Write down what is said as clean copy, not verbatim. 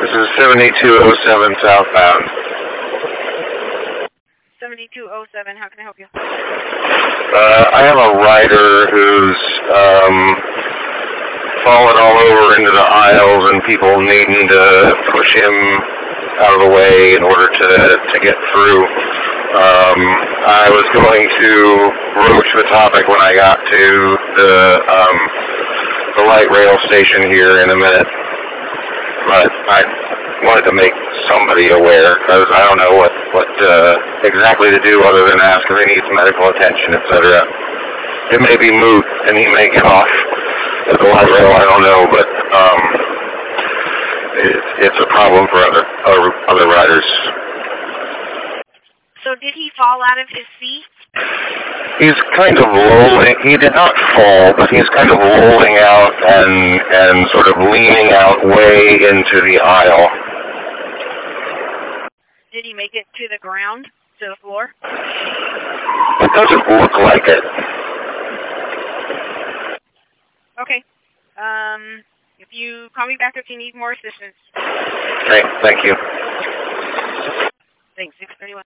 This is 7207 southbound. 7207, how can I help you? I have a rider who's fallen all over into the aisles and people needing to push him out of the way in order to get through. I was going to broach the topic when I got to the light rail station here in a minute, but I wanted to make somebody aware because I don't know what exactly to do other than ask if he needs medical attention, etc. It may be moot and he may get off at the light rail, I don't know, but it's a problem for other riders. So did he fall out of his seat? He's kind of rolling. He did not fall, but he's kind of rolling out and sort of leaning out way into the aisle. Did he make it to the ground, to the floor? It doesn't look like it. Okay. If you call me back if you need more assistance. Okay, thank you. Thanks, 631.